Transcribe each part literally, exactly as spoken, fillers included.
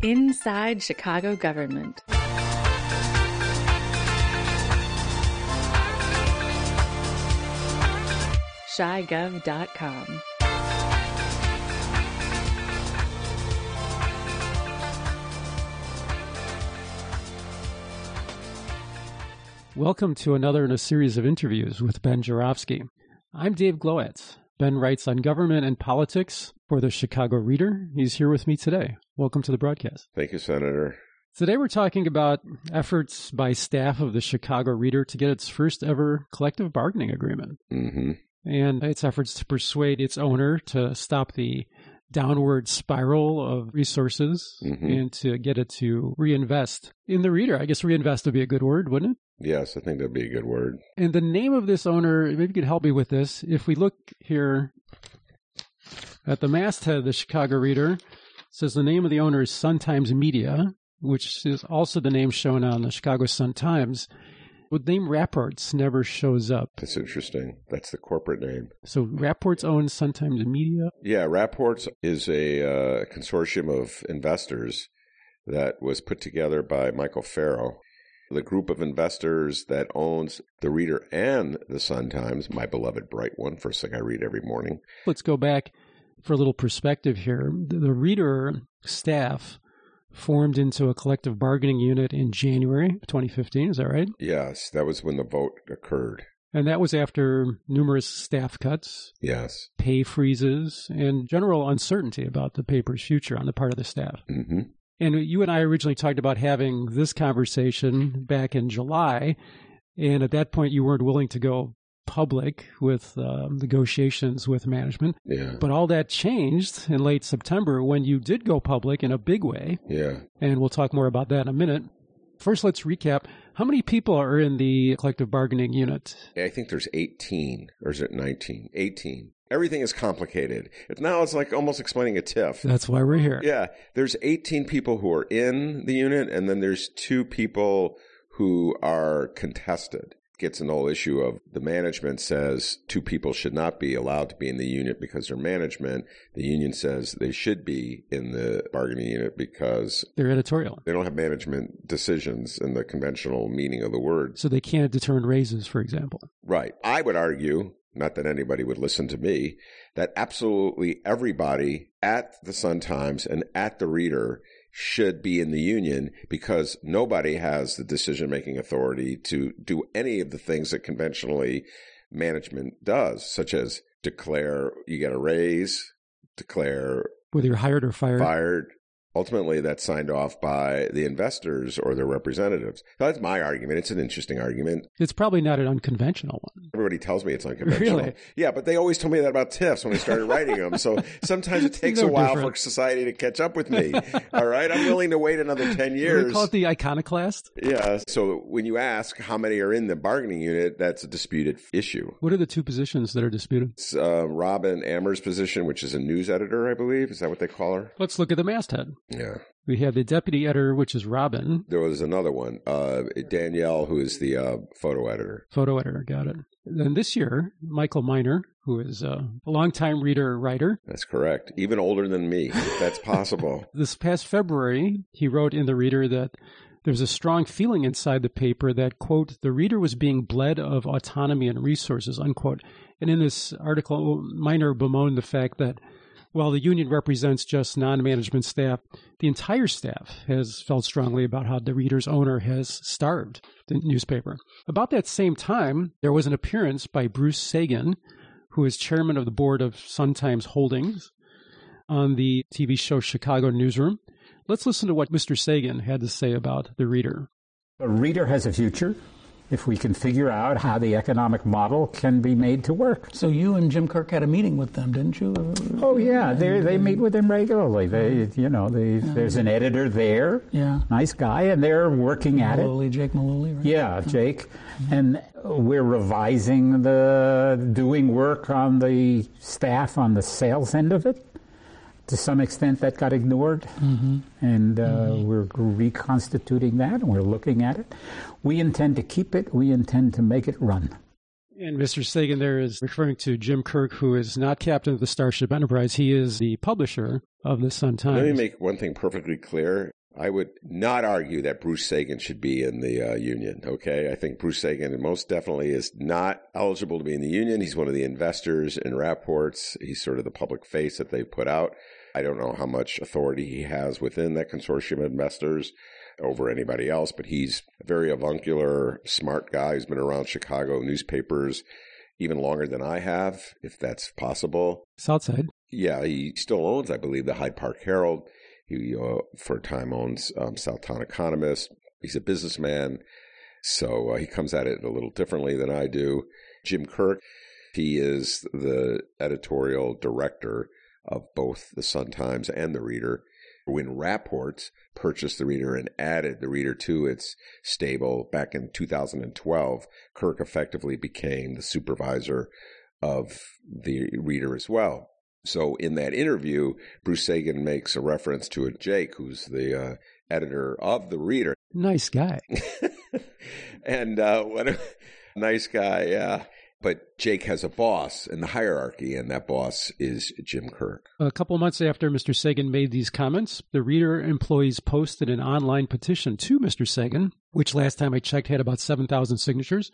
Inside Chicago Government. Chi Gov dot com. Welcome to another in a series of interviews with Ben Joravsky. I'm Dave Glowacz. Ben writes on government and politics for the Chicago Reader. He's here with me today. Welcome to the broadcast. Thank you, Senator. Today we're talking about efforts by staff of the Chicago Reader to get its first ever collective bargaining agreement. Mm-hmm. And its efforts to persuade its owner to stop the downward spiral of resources mm-hmm. and to get it to reinvest in the Reader. I guess reinvest would be a good word, wouldn't it? Yes, I think that'd be a good word. And the name of this owner, maybe you could help me with this. If we look here at the masthead of the Chicago Reader, it says the name of the owner is Sun-Times Media, which is also the name shown on the Chicago Sun-Times. The name Rapports never shows up. That's interesting. That's the corporate name. So Rapports owns Sun-Times Media? Yeah, Rapports is a uh, consortium of investors that was put together by Michael Farrow. The group of investors that owns the Reader and the Sun-Times, my beloved bright one, first thing I read every morning. Let's go back for a little perspective here. The Reader staff formed into a collective bargaining unit in January twenty fifteen. Is that right? Yes, that was when the vote occurred. And that was after numerous staff cuts, yes, pay freezes, and general uncertainty about the paper's future on the part of the staff. Mm-hmm. And you and I originally talked about having this conversation back in July, and at that point you weren't willing to go public with uh, negotiations with management. Yeah. But all that changed in late September when you did go public in a big way. Yeah. And we'll talk more about that in a minute. First, let's recap. How many people are in the collective bargaining unit? I think there's eighteen, or is it nineteen? eighteen. Everything is complicated. It's now it's like almost explaining a TIF. That's why we're here. Yeah. There's eighteen people who are in the unit, and then there's two people who are contested. Gets an old issue of the management says two people should not be allowed to be in the unit because they're management. The union says they should be in the bargaining unit because they're editorial. They don't have management decisions in the conventional meaning of the word. So they can't determine raises, for example. Right. I would argue, not that anybody would listen to me, that absolutely everybody at the Sun-Times and at the Reader should be in the union because nobody has the decision-making authority to do any of the things that conventionally management does, such as declare you get a raise, declare whether you're hired or fired. Fired. Ultimately, that's signed off by the investors or their representatives. That's my argument. It's an interesting argument. It's probably not an unconventional one. Everybody tells me it's unconventional. Really? Yeah, but they always told me that about TIFs when I started writing them. So sometimes it takes no a while different. for society to catch up with me. All right? I'm willing to wait another ten years. We call it the iconoclast? Yeah. So when you ask how many are in the bargaining unit, that's a disputed issue. What are the two positions that are disputed? It's uh, Robin Ammer's position, which is a news editor, I believe. Is that what they call her? Let's look at the masthead. Yeah. We have the deputy editor, which is Robin. There was another one, uh, Danielle, who is the uh, photo editor. Photo editor, got it. Then this year, Michael Miner, who is a longtime Reader writer. That's correct. Even older than me, if that's possible. This past February, he wrote in the Reader that there's a strong feeling inside the paper that, quote, the Reader was being bled of autonomy and resources, unquote. And in this article, Miner bemoaned the fact that while the union represents just non-management staff, the entire staff has felt strongly about how the Reader's owner has starved the newspaper. About that same time, there was an appearance by Bruce Sagan, who is chairman of the board of Sun-Times Holdings, on the T V show Chicago Newsroom. Let's listen to what Mister Sagan had to say about the Reader. The Reader has a future if we can figure out how the economic model can be made to work. So you and Jim Kirk had a meeting with them, didn't you? Oh, yeah. They they meet with him regularly. They, you know, they, yeah. There's an editor there, yeah, nice guy, and they're working at Malooly, it. Jake Malooly, right? Yeah, Jake. Mm-hmm. And we're revising the, doing work on the staff on the sales end of it. To some extent, that got ignored, mm-hmm. and uh, mm-hmm. we're reconstituting that, and we're looking at it. We intend to keep it. We intend to make it run. And Mister Sagan there is referring to Jim Kirk, who is not captain of the Starship Enterprise. He is the publisher of the Sun-Times. Let me make one thing perfectly clear. I would not argue that Bruce Sagan should be in the uh, union, okay? I think Bruce Sagan most definitely is not eligible to be in the union. He's one of the investors in Rapports. He's sort of the public face that they put out. I don't know how much authority he has within that consortium of investors over anybody else, but he's a very avuncular, smart guy who's been around Chicago newspapers even longer than I have, if that's possible. Southside. Yeah, he still owns, I believe, the Hyde Park Herald. He, uh, for a time, owns um, Southtown Economist. He's a businessman, so uh, he comes at it a little differently than I do. Jim Kirk, he is the editorial director of both the Sun-Times and the Reader. When Rapports purchased the Reader and added the Reader to its stable back in two thousand twelve, Kirk effectively became the supervisor of the Reader as well. So in that interview, Bruce Sagan makes a reference to a Jake, who's the uh, editor of the Reader. Nice guy. and uh, what a nice guy, yeah. But Jake has a boss in the hierarchy, and that boss is Jim Kirk. A couple months after Mister Sagan made these comments, the Reader employees posted an online petition to Mister Sagan, which last time I checked had about seven thousand signatures.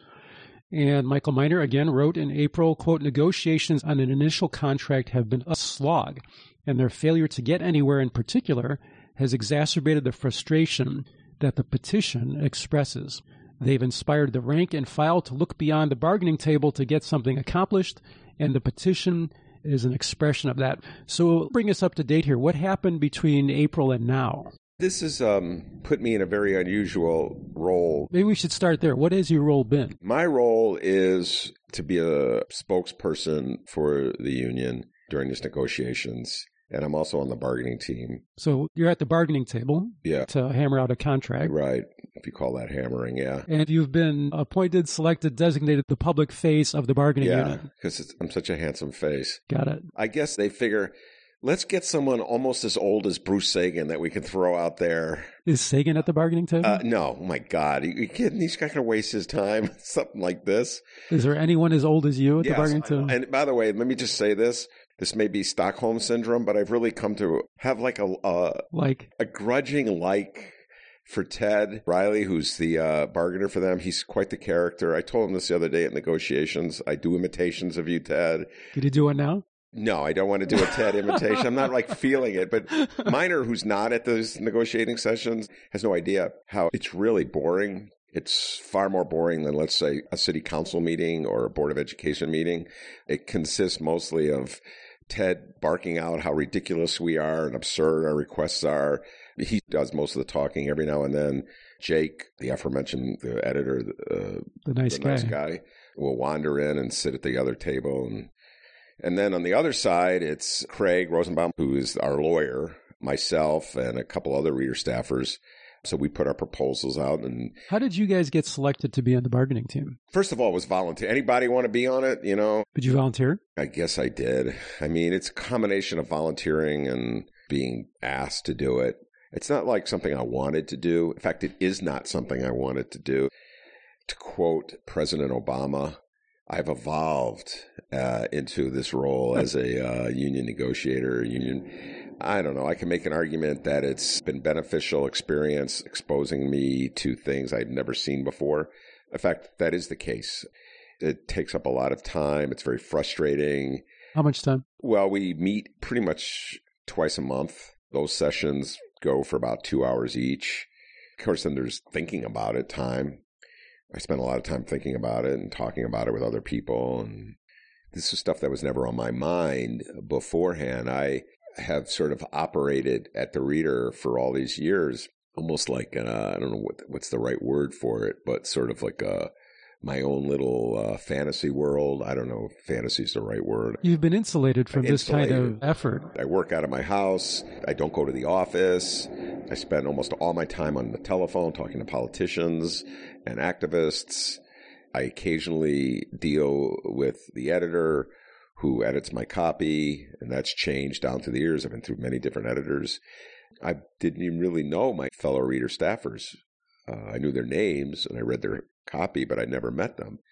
And Michael Miner again wrote in April, quote, negotiations on an initial contract have been a slog, and their failure to get anywhere in particular has exacerbated the frustration that the petition expresses. They've inspired the rank and file to look beyond the bargaining table to get something accomplished, and the petition is an expression of that. So bring us up to date here. What happened between April and now? This has um, put me in a very unusual role. Maybe we should start there. What has your role been? My role is to be a spokesperson for the union during these negotiations, and I'm also on the bargaining team. So you're at the bargaining table yeah. to hammer out a contract. Right, if you call that hammering, yeah. And you've been appointed, selected, designated the public face of the bargaining yeah, unit. Yeah, because I'm such a handsome face. Got it. I guess they figure, let's get someone almost as old as Bruce Sagan that we can throw out there. Is Sagan at the bargaining table? Uh, no, oh my God. Are you kidding? He's not going to waste his time. Something like this. Is there anyone as old as you at yes, the bargaining table? And by the way, let me just say this. This may be Stockholm Syndrome, but I've really come to have like a, a, like? a grudging like for Ted Riley, who's the uh, bargainer for them. He's quite the character. I told him this the other day at negotiations. I do imitations of you, Ted. Did you do one now? No, I don't want to do a Ted imitation. I'm not like feeling it, but Miner, who's not at those negotiating sessions, has no idea how it's really boring. It's far more boring than, let's say, a city council meeting or a board of education meeting. It consists mostly of Ted barking out how ridiculous we are and absurd our requests are. He does most of the talking. Every now and then, Jake, the aforementioned the editor, uh, the nice the guy, nice guy, will wander in and sit at the other table. And and then on the other side, it's Craig Rosenbaum, who is our lawyer, myself, and a couple other Reader staffers. So we put our proposals out. And how did you guys get selected to be on the bargaining team? First of all, it was volunteer. Anybody want to be on it, you know? Did you volunteer? I guess I did. I mean, it's a combination of volunteering and being asked to do it. It's not like something I wanted to do. In fact, it is not something I wanted to do. To quote President Obama, I've evolved uh, into this role as a uh, union negotiator, union I don't know. I can make an argument that it's been beneficial experience exposing me to things I'd never seen before. In fact, that is the case. It takes up a lot of time. It's very frustrating. How much time? Well, we meet pretty much twice a month. Those sessions go for about two hours each. Of course, then there's thinking about it time. I spent a lot of time thinking about it and talking about it with other people. And this is stuff that was never on my mind beforehand. I have sort of operated at the Reader for all these years, almost like, uh, I don't know what what's the right word for it, but sort of like a, my own little uh, fantasy world. I don't know if fantasy is the right word. You've been insulated from insulated. this kind of effort. I work out of my house. I don't go to the office. I spend almost all my time on the telephone talking to politicians and activists. I occasionally deal with the editor who edits my copy, and that's changed down through the years. I've been through many different editors. I didn't even really know my fellow Reader staffers. Uh, I knew their names, and I read their copy, but I never met them.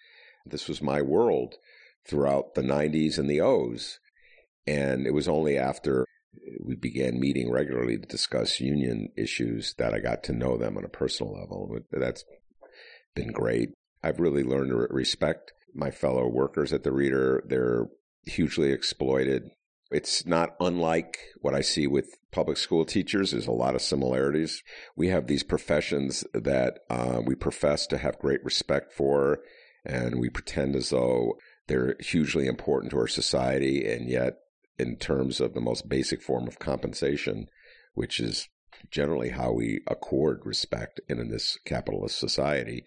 This was my world throughout the nineties and the O's. And it was only after we began meeting regularly to discuss union issues that I got to know them on a personal level. That's been great. I've really learned to respect my fellow workers at the Reader. They're hugely exploited. It's not unlike what I see with public school teachers. There's a lot of similarities. We have these professions that uh, we profess to have great respect for, and we pretend as though they're hugely important to our society, and yet in terms of the most basic form of compensation, which is generally how we accord respect in, in this capitalist society,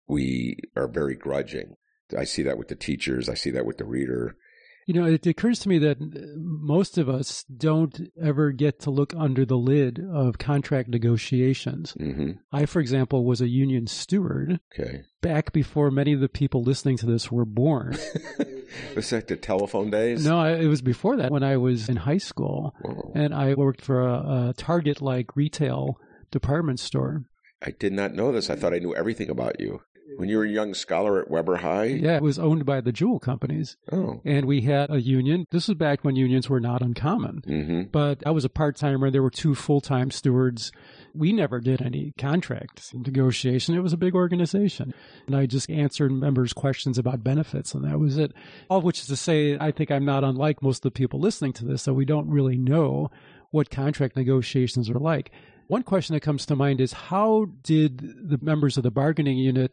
we are very grudging. I see that with the teachers. I see that with the Reader. You know, it occurs to me that most of us don't ever get to look under the lid of contract negotiations. Mm-hmm. I, for example, was a union steward Okay. back before many of the people listening to this were born. Was that the telephone days? No, I, it was before that when I was in high school. Whoa. And I worked for a, a Target-like retail department store. I did not know this. I thought I knew everything about you. When you were a young scholar at Weber High? Yeah, it was owned by the jewel companies. Oh. And we had a union. This was back when unions were not uncommon. Mm-hmm. But I was a part-timer. There were two full-time stewards. We never did any contract negotiation. It was a big organization. And I just answered members' questions about benefits, and that was it. All of which is to say, I think I'm not unlike most of the people listening to this, so we don't really know what contract negotiations are like. One question that comes to mind is, how did the members of the bargaining unit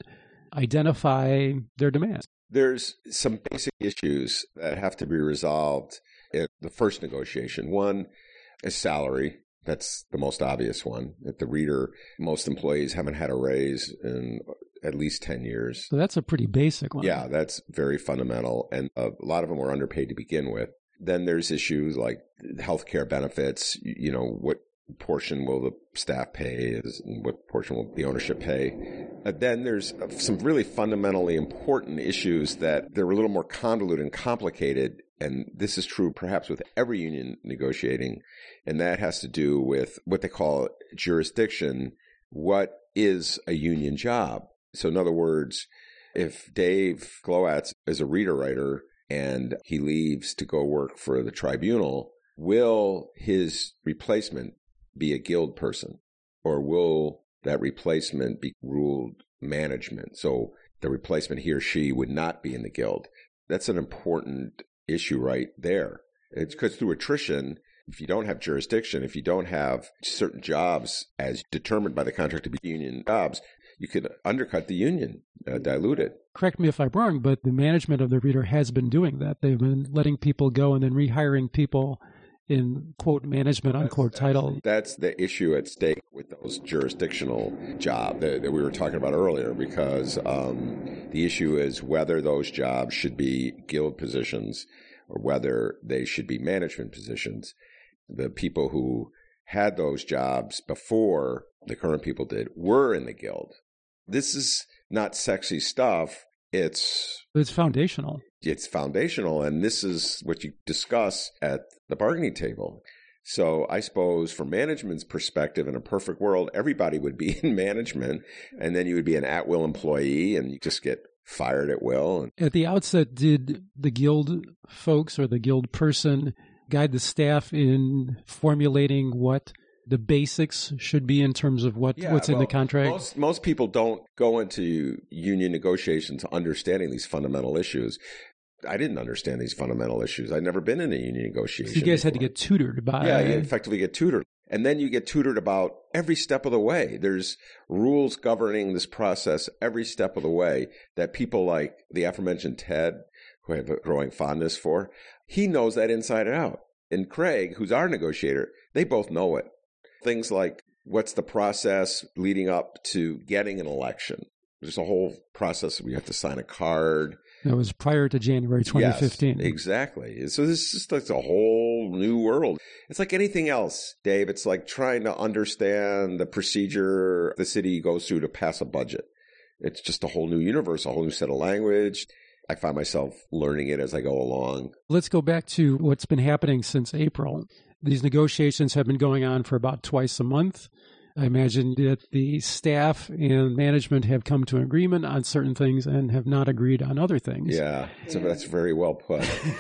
identify their demands? There's some basic issues that have to be resolved in the first negotiation. One is salary. That's the most obvious one. At the Reader, most employees haven't had a raise in at least ten years. So that's a pretty basic one. Yeah, that's very fundamental. And a lot of them were underpaid to begin with. Then there's issues like healthcare benefits. You know, what portion will the staff pay, and what portion will the ownership pay? And then there's some really fundamentally important issues that they're a little more convoluted and complicated, and this is true perhaps with every union negotiating, and that has to do with what they call jurisdiction. What is a union job? So in other words, if Dave Glowacz is a Reader writer and he leaves to go work for the Tribunal, will his replacement be a guild person, or will that replacement be ruled management? So the replacement, he or she, would not be in the guild. That's an important issue right there. It's because through attrition, if you don't have jurisdiction, if you don't have certain jobs as determined by the contract to be union jobs, you could undercut the union, uh, dilute it. Correct me if I'm wrong, but the management of the Reader has been doing that. They've been letting people go and then rehiring people in, quote, management, unquote, that's, title. That's the issue at stake with those jurisdictional jobs that, that we were talking about earlier, because um, the issue is whether those jobs should be guild positions or whether they should be management positions. The people who had those jobs before the current people did were in the guild. This is not sexy stuff. It's it's foundational. It's foundational, and this is what you discuss at the bargaining table. So I suppose from management's perspective, in a perfect world, everybody would be in management, and then you would be an at-will employee, and you just get fired at will. At the outset, did the guild folks or the guild person guide the staff in formulating what the basics should be in terms of what, yeah, what's well, in the contract? Most, most people don't go into union negotiations understanding these fundamental issues. I didn't understand these fundamental issues. I'd never been in a union negotiation. So you guys before. had to get tutored by... Yeah, you effectively get tutored. And then you get tutored about every step of the way. There's rules governing this process every step of the way that people like the aforementioned Ted, who I have a growing fondness for, he knows that inside and out. And Craig, who's our negotiator, they both know it. Things like, what's the process leading up to getting an election? There's a whole process. We have to sign a card. That was prior to January twenty fifteen. Yes, exactly. So this is like a whole new world. It's like anything else, Dave. It's like trying to understand the procedure the city goes through to pass a budget. It's just a whole new universe, a whole new set of language. I find myself learning it as I go along. Let's go back to what's been happening since April. These negotiations have been going on for about twice a month. I imagine that the staff and management have come to an agreement on certain things and have not agreed on other things. Yeah, so that's very well put.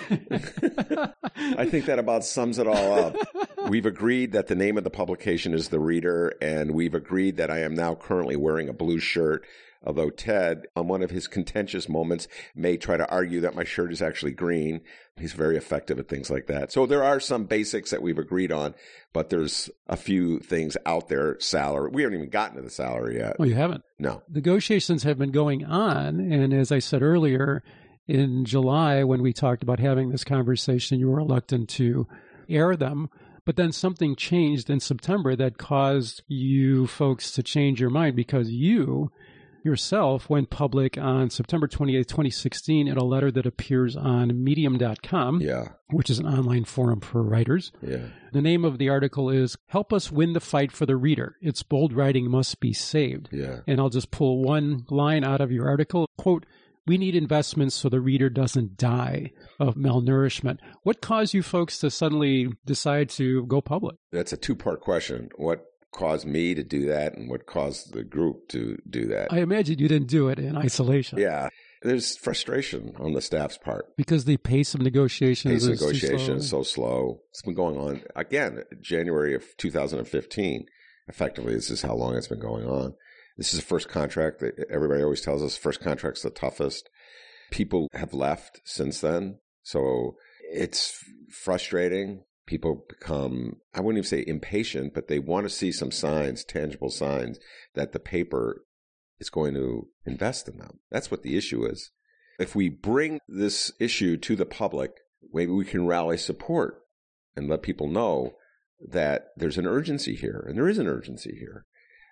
I think that about sums it all up. We've agreed that the name of the publication is The Reader, and we've agreed that I am now currently wearing a blue shirt, although Ted, on one of his contentious moments, may try to argue that my shirt is actually green. He's very effective at things like that. So there are some basics that we've agreed on, but there's a few things out there. Salary. We haven't even gotten to the salary yet. Oh, you haven't? No. Negotiations have been going on, and as I said earlier, in July, when we talked about having this conversation, you were reluctant to air them. But then something changed in September that caused you folks to change your mind, because you yourself went public on September twenty-eighth, twenty sixteen, in a letter that appears on medium dot com, Yeah. which is an online forum for writers. Yeah. The name of the article is Help Us Win the Fight for the Reader. Its bold writing must be saved. Yeah. And I'll just pull one line out of your article. Quote, "We need investments so the reader doesn't die of malnourishment." What caused you folks to suddenly decide to go public? That's a two-part question. What caused me to do that, and what caused the group to do that? I imagine you didn't do it in isolation. Yeah. There's frustration on the staff's part. Because the pace of negotiations Pace of is too negotiation is slow. so slow. It's been going on, again, January of two thousand fifteen. Effectively, this is how long it's been going on. This is the first contract that everybody always tells us first contract's the toughest. People have left since then. So it's frustrating. People become, I wouldn't even say impatient, but they want to see some signs, tangible signs, that the paper is going to invest in them. That's what the issue is. If we bring this issue to the public, maybe we can rally support and let people know that there's an urgency here, and there is an urgency here.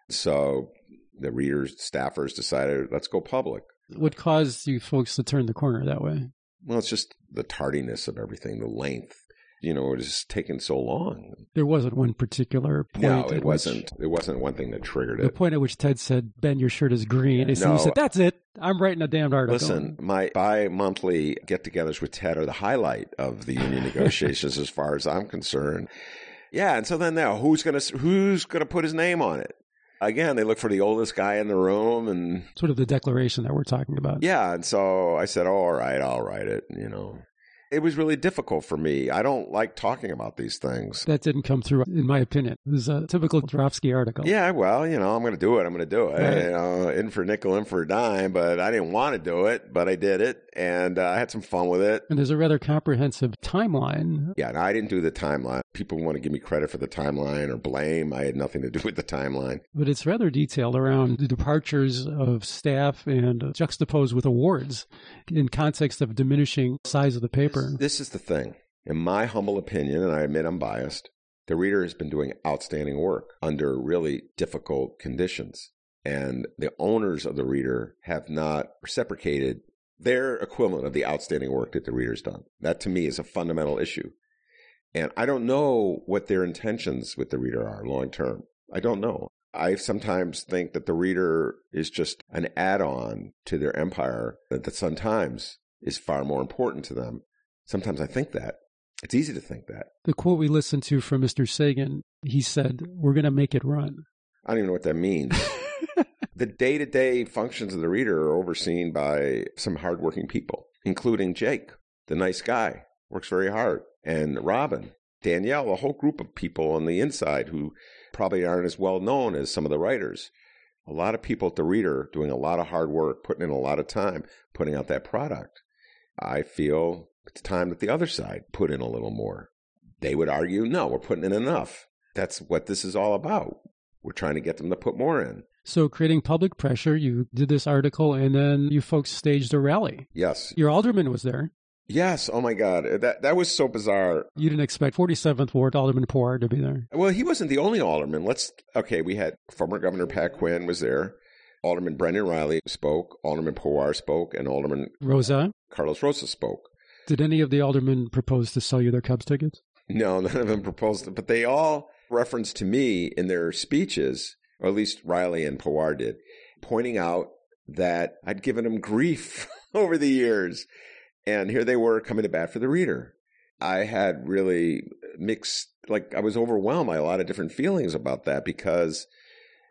So the readers, staffers decided, let's go public. What caused you folks to turn the corner that way? Well, it's just the tardiness of everything, the length. You know, it has taken so long. There wasn't one particular point. No, at it which- wasn't. It wasn't one thing that triggered The it. point at which Ted said, "Ben, your shirt is green." And so No. you said, "That's it. I'm writing a damned article." Listen, my bi-monthly get-togethers with Ted are the highlight of the union negotiations as far as I'm concerned. Yeah, and so then now, who's going to who's going to put his name on it? Again, they look for the oldest guy in the room, and Sort of the declaration that we're talking about. yeah, and so I said, oh, all right, I'll write it, you know. It was really difficult for me. I don't like talking about these things. That didn't come through, in my opinion. It was a typical Drovsky article. Yeah, well, you know, I'm going to do it. I'm going to do it. Right. You know, in for a nickel, in for a dime, but I didn't want to do it, but I did it, and uh, I had some fun with it. And there's a rather comprehensive timeline. Yeah, and I didn't do the timeline. People want to give me credit for the timeline or blame. I had nothing to do with the timeline. But it's rather detailed around the departures of staff and juxtaposed with awards in context of diminishing size of the paper. This is the thing. In my humble opinion, and I admit I'm biased, the Reader has been doing outstanding work under really difficult conditions. And the owners of the Reader have not reciprocated their equivalent of the outstanding work that the Reader's done. That, to me, is a fundamental issue. And I don't know what their intentions with the Reader are long term. I don't know. I sometimes think that the Reader is just an add-on to their empire, that the Sun-Times is far more important to them. Sometimes I think that. It's easy to think that. The quote we listened to from Mister Sagan, he said, "We're going to make it run." I don't even know what that means. The day-to-day functions of the Reader are overseen by some hardworking people, including Jake, the nice guy, works very hard, and Robin, Danielle, a whole group of people on the inside who probably aren't as well known as some of the writers. A lot of people at the Reader doing a lot of hard work, putting in a lot of time, putting out that product. I feel it's time that the other side put in a little more. They would argue, no, we're putting in enough. That's what this is all about. We're trying to get them to put more in. So creating public pressure, you did this article, and then you folks staged a rally. Yes. Your alderman was there. Yes. Oh, my God. That that was so bizarre. You didn't expect forty-seventh Ward Alderman Poir to be there. Well, he wasn't the only alderman. Let's, okay, we had former Governor Pat Quinn was there. Alderman Brendan Riley spoke. Alderman Poir spoke. And Alderman Rosa, Carlos Rosa spoke. did any of the aldermen propose to sell you their Cubs tickets? No, none of them proposed it, but they all referenced to me in their speeches, or at least Riley and Poir did, pointing out that I'd given them grief over the years. And here they were coming to bat for the Reader. I had really mixed, like I was overwhelmed by a lot of different feelings about that, because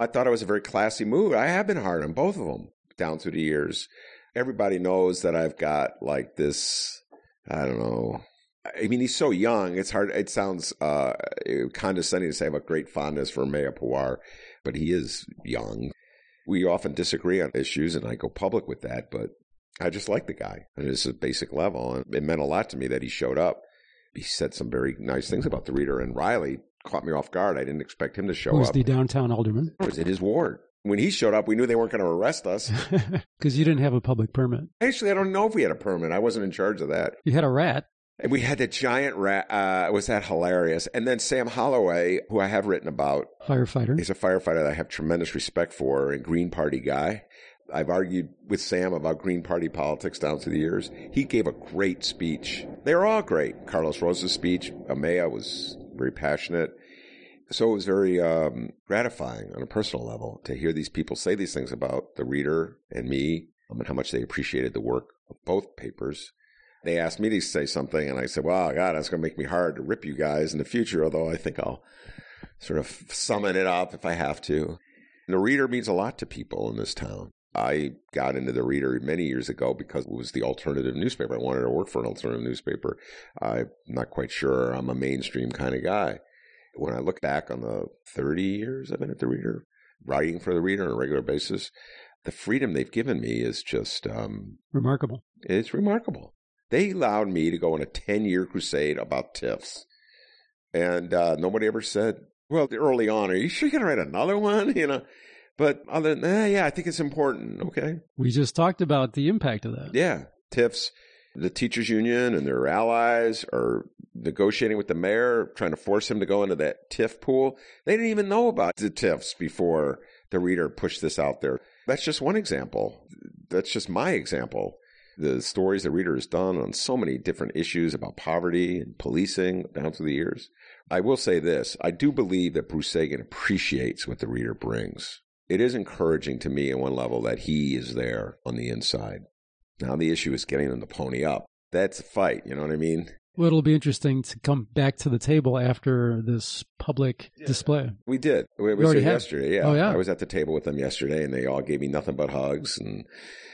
I thought it was a very classy move. I have been hard on both of them down through the years. Everybody knows that I've got like this, I don't know. I mean, he's so young. It's hard. It sounds uh, condescending to say I have a great fondness for Meya Pawar, but he is young. We often disagree on issues, and I go public with that, but I just like the guy. And it's a basic level. And it meant a lot to me that he showed up. He said some very nice things about the Reader, and Riley caught me off guard. I didn't expect him to show Who was up. the downtown alderman? It was in his ward. When he showed up, we knew they weren't going to arrest us. Because you didn't have a public permit. Actually, I don't know if we had a permit. I wasn't in charge of that. You had a rat. And we had the giant rat. Uh, was that hilarious? And then Sam Holloway, who I have written about. Firefighter. He's a firefighter that I have tremendous respect for, and Green Party guy. I've argued with Sam about Green Party politics down through the years. He gave a great speech. They were all great. Carlos Rosa's speech, Meya was very passionate. So it was very um, gratifying on a personal level to hear these people say these things about the Reader and me, um, and how much they appreciated the work of both papers. They asked me to say something, and I said, well, God, that's going to make me hard to rip you guys in the future, although I think I'll sort of summon it up if I have to. The Reader means a lot to people in this town. I got into the Reader many years ago because it was the alternative newspaper. I wanted to work for an alternative newspaper. I'm not quite sure I'm a mainstream kind of guy. When I look back on the thirty years I've been at the Reader, writing for the Reader on a regular basis, the freedom they've given me is just... Um, remarkable. It's remarkable. They allowed me to go on a ten-year crusade about T I Fs. And uh, nobody ever said, well, early on, are you sure you're going to write another one? You know, but other than that, yeah, I think it's important. Okay. We just talked about the impact of that. Yeah. T I Fs, the teachers union and their allies are negotiating with the mayor, trying to force him to go into that T I F pool. They didn't even know about the T I Fs before the Reader pushed this out there. That's just one example. That's just my example. The stories the Reader has done on so many different issues about poverty and policing down through the years. I will say this. I do believe that Bruce Sagan appreciates what the Reader brings. It is encouraging to me on one level that he is there on the inside. Now the issue is getting them to pony up. That's a fight, you know what I mean? Well, it'll be interesting to come back to the table after this public yeah. display. We did. We, we said yesterday, yeah. Oh, yeah. I was at the table with them yesterday, and they all gave me nothing but hugs, and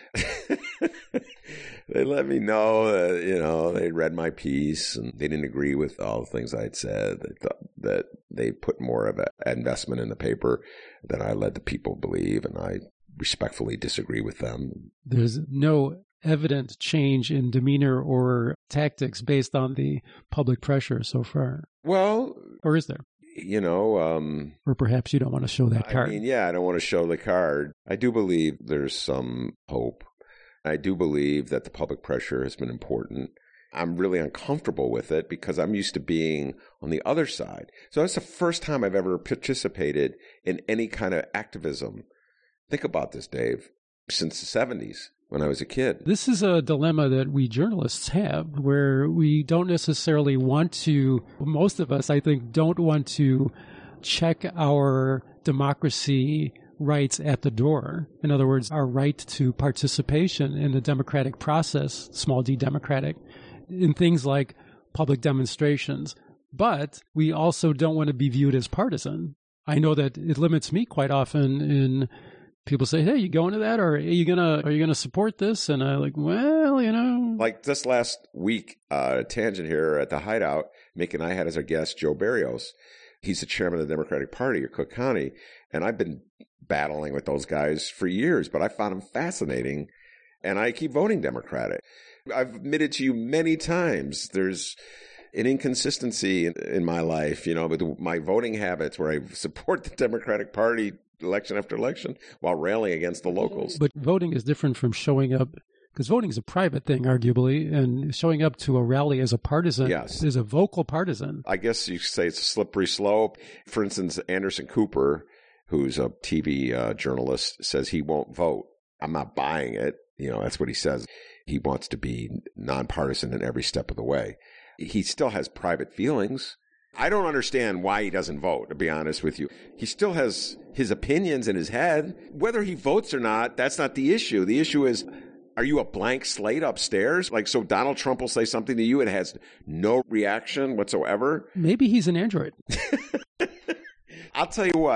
they let me know that, you know, they read my piece, and they didn't agree with all the things I had said. They thought that they put more of an investment in the paper than I led the people believe, and I respectfully disagree with them. There's no evident change in demeanor or tactics based on the public pressure so far. Well, or is there? You know, um, or perhaps you don't want to show that card. I mean, yeah, I don't want to show the card. I do believe there's some hope. I do believe that the public pressure has been important. I'm really uncomfortable with it because I'm used to being on the other side. So that's the first time I've ever participated in any kind of activism. Think about this, Dave, since the seventies. When I was a kid. This is a dilemma that we journalists have where we don't necessarily want to, most of us, I think, don't want to check our democracy rights at the door. In other words, our right to participation in the democratic process, small d democratic, in things like public demonstrations. But we also don't want to be viewed as partisan. I know that it limits me quite often in people say, hey, you going to that? Or are you gonna are you gonna support this? And I'm like, well, you know. Like this last week, uh, tangent here at the Hideout, Mick and I had as our guest Joe Barrios. He's the chairman of the Democratic Party of Cook County. And I've been battling with those guys for years, but I found them fascinating. And I keep voting Democratic. I've admitted to you many times there's an inconsistency in, in my life, you know, with my voting habits where I support the Democratic Party election after election while railing against the locals. But voting is different from showing up, because voting is a private thing, arguably, and showing up to a rally as a partisan yes. is a vocal partisan. I guess you could say it's a slippery slope. For instance, Anderson Cooper, who's a T V uh, journalist, says he won't vote. I'm not buying it. You know, that's what he says. He wants to be nonpartisan in every step of the way. He still has private feelings. I don't understand why he doesn't vote, to be honest with you. He still has his opinions in his head. Whether he votes or not, that's not the issue. The issue is, are you a blank slate upstairs? Like, so Donald Trump will say something to you and has no reaction whatsoever? Maybe he's an android. I'll tell you what.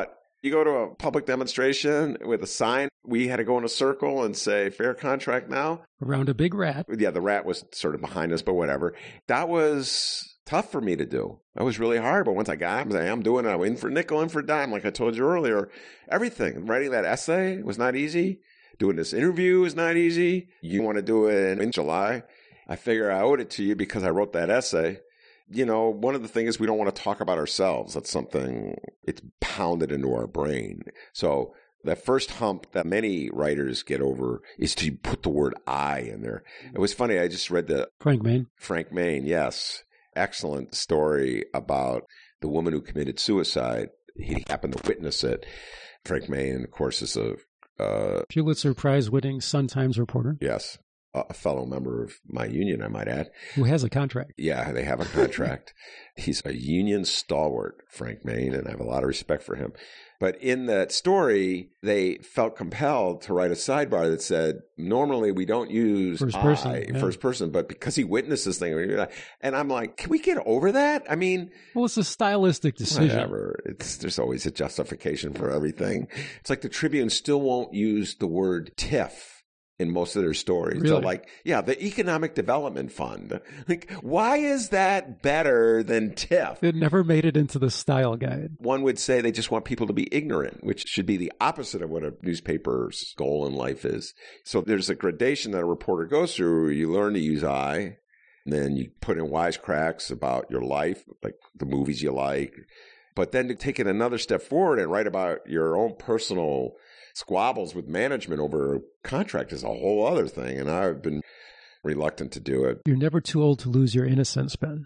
You go to a public demonstration with a sign. We had to go in a circle and say, fair contract now. Around a big rat. Yeah, the rat was sort of behind us, but whatever. That was tough for me to do. That was really hard. But once I got it, I'm doing it. I'm in for nickel, in for dime, like I told you earlier. Everything. Writing that essay was not easy. Doing this interview is not easy. You want to do it in July. I figure I owed it to you because I wrote that essay. You know, one of the things is we don't want to talk about ourselves. That's something, it's pounded into our brain. So that first hump that many writers get over is to put the word I in there. It was funny. I just read the Frank Main. Frank Main, yes. Excellent story about the woman who committed suicide. He happened to witness it. Frank Main, of course, is a uh, Pulitzer Prize winning Sun-Times reporter. Yes. A fellow member of my union, I might add. Who has a contract. Yeah, they have a contract. He's a union stalwart, Frank Main, and I have a lot of respect for him. But in that story, they felt compelled to write a sidebar that said, normally we don't use first person, I, yeah. first person, but because he witnessed this thing, and I'm like, can we get over that? I mean, well, it's a stylistic decision. Whatever. It's, there's always a justification for everything. It's like the Tribune still won't use the word TIF in most of their stories. Really? So like, yeah, the Economic Development Fund. Like, why is that better than TIF? It never made it into the style guide. One would say they just want people to be ignorant, which should be the opposite of what a newspaper's goal in life is. So there's a gradation that a reporter goes through. You learn to use I, and then you put in wisecracks about your life, like the movies you like. But then to take it another step forward and write about your own personal squabbles with management over a contract is a whole other thing, and I've been reluctant to do it. You're never too old to lose your innocence, Ben.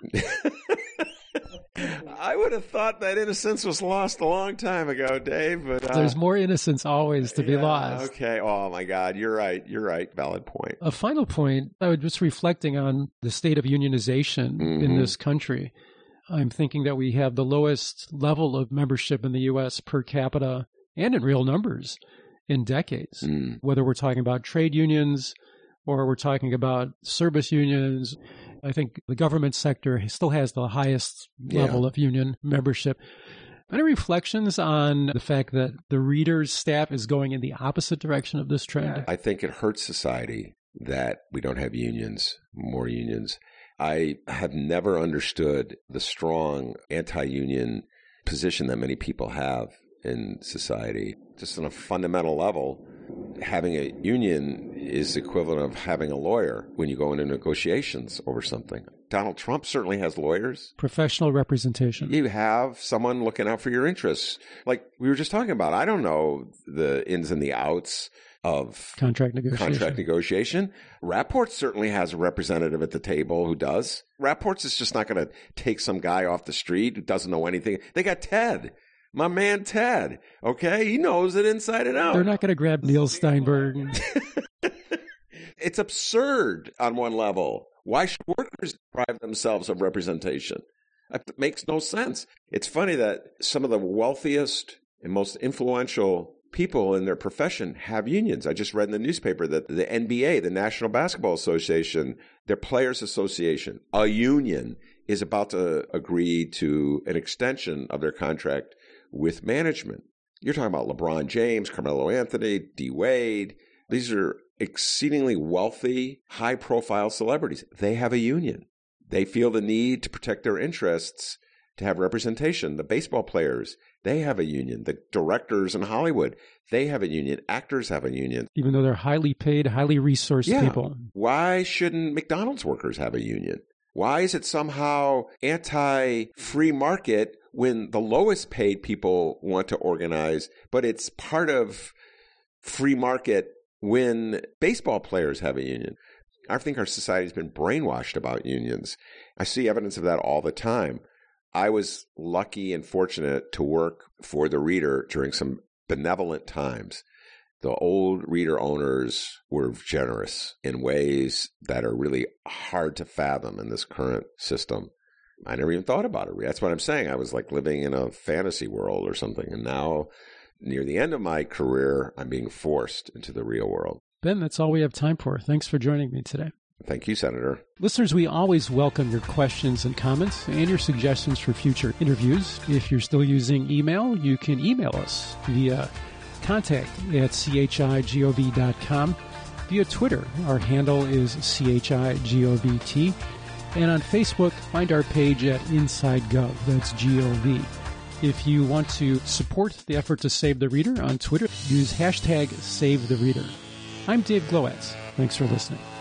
I would have thought that innocence was lost a long time ago, Dave. But uh, there's more innocence always to be yeah, lost. Okay. Oh my God, you're right. You're right. Valid point. A final point. I was just reflecting on the state of unionization mm-hmm. in this country. I'm thinking that we have the lowest level of membership in the U S per capita and in real numbers in decades, mm. whether we're talking about trade unions or we're talking about service unions. I think the government sector still has the highest yeah. level of union membership. Any reflections on the fact that the reader's staff is going in the opposite direction of this trend? I think it hurts society that we don't have unions, more unions. I have never understood the strong anti-union position that many people have in society. Just on a fundamental level, having a union is the equivalent of having a lawyer when you go into negotiations over something. Donald Trump certainly has lawyers. Professional representation. You have someone looking out for your interests. Like we were just talking about, I don't know the ins and the outs of contract negotiation. Contract negotiation. Rapport certainly has a representative at the table who does. Rapport's is just not going to take some guy off the street who doesn't know anything. They got Ted. My man Ted, okay? He knows it inside and out. They're not going to grab Neil Steinberg. It's absurd on one level. Why should workers deprive themselves of representation? That makes no sense. It's funny that some of the wealthiest and most influential people in their profession have unions. I just read in the newspaper that the N B A, the National Basketball Association, their Players Association, a union, is about to agree to an extension of their contract with management. You're talking about LeBron James, Carmelo Anthony, D. Wade. These are exceedingly wealthy, high-profile celebrities. They have a union. They feel the need to protect their interests, to have representation. The baseball players, they have a union. The directors in Hollywood, they have a union. Actors have a union. Even though they're highly paid, highly resourced yeah. people. Why shouldn't McDonald's workers have a union? Why is it somehow anti-free market when the lowest paid people want to organize, but it's part of free market when baseball players have a union? I think our society's been brainwashed about unions. I see evidence of that all the time. I was lucky and fortunate to work for the Reader during some benevolent times. The old Reader owners were generous in ways that are really hard to fathom in this current system. I never even thought about it. That's what I'm saying. I was like living in a fantasy world or something. And now, near the end of my career, I'm being forced into the real world. Ben, that's all we have time for. Thanks for joining me today. Thank you, Senator. Listeners, we always welcome your questions and comments and your suggestions for future interviews. If you're still using email, you can email us via contact at c h i gov dot com. Via Twitter, our handle is c h i gov t. And on Facebook, find our page at InsideGov. That's G O V. If you want to support the effort to save the reader on Twitter, use hashtag SaveTheReader. I'm Dave Glowacz. Thanks for listening.